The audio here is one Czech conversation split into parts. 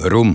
Rum.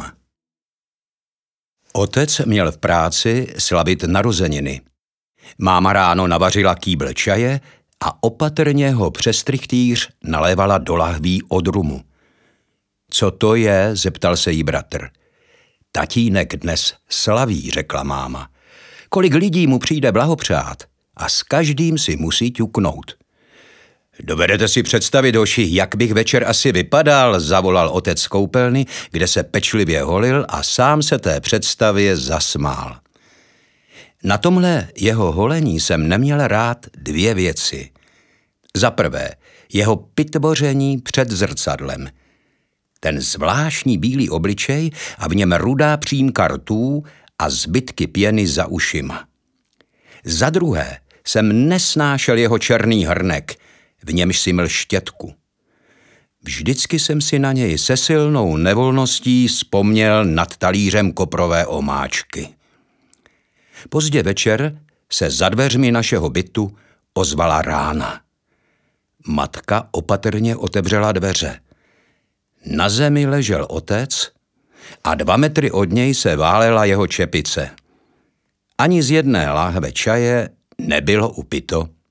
Otec měl v práci slavit narozeniny. Máma ráno navařila kýbl čaje a opatrně ho přes trychtýř nalévala do lahví od rumu. Co to je? Zeptal se jí bratr. Tatínek dnes slaví, řekla máma. Kolik lidí mu přijde blahopřát a s každým si musí ťuknout. Dovedete si představit, hoši, jak bych večer asi vypadal, zavolal otec z koupelny, kde se pečlivě holil a sám se té představě zasmál. Na tomhle jeho holení jsem neměl rád dvě věci. Za prvé, jeho pitvoření před zrcadlem. Ten zvláštní bílý obličej a v něm rudá přímka rtů a zbytky pěny za ušima. Za druhé jsem nesnášel jeho černý hrnek, v němž si myl štětku. Vždycky jsem si na něj se silnou nevolností vzpomněl nad talířem koprové omáčky. Pozdě večer se za dveřmi našeho bytu ozvala rána. Matka opatrně otevřela dveře. Na zemi ležel otec a 2 metry od něj se válela jeho čepice. Ani z jedné láhve čaje nebylo upito.